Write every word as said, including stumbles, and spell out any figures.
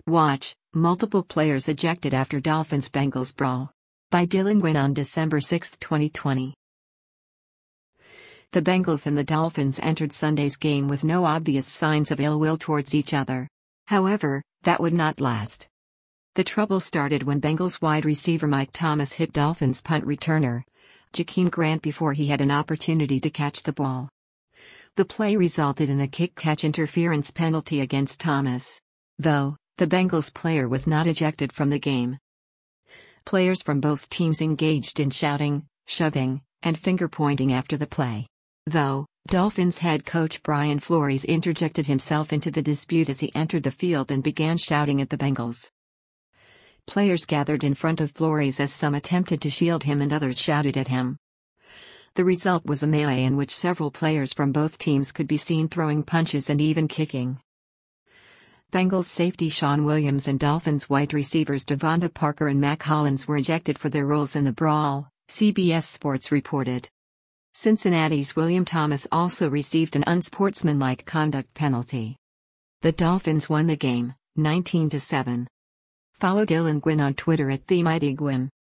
Watch, multiple players ejected after Dolphins-Bengals brawl. By Dylan Gwynn on December sixth, twenty twenty. The Bengals and the Dolphins entered Sunday's game with no obvious signs of ill will towards each other. However, that would not last. The trouble started when Bengals wide receiver Mike Thomas hit Dolphins punt returner Jakeem Grant before he had an opportunity to catch the ball. The play resulted in a kick-catch interference penalty against Thomas. Though, the Bengals player was not ejected from the game. Players from both teams engaged in shouting, shoving, and finger-pointing after the play. Though, Dolphins head coach Brian Flores interjected himself into the dispute as he entered the field and began shouting at the Bengals. Players gathered in front of Flores as some attempted to shield him and others shouted at him. The result was a melee in which several players from both teams could be seen throwing punches and even kicking. Bengals safety Shawn Williams and Dolphins wide receivers Devonta Parker and Mack Hollins were ejected for their roles in the brawl, C B S Sports reported. Cincinnati's William Thomas also received an unsportsmanlike conduct penalty. The Dolphins won the game, nineteen to seven. Follow Dylan Gwynn on Twitter at TheMightyGwynn.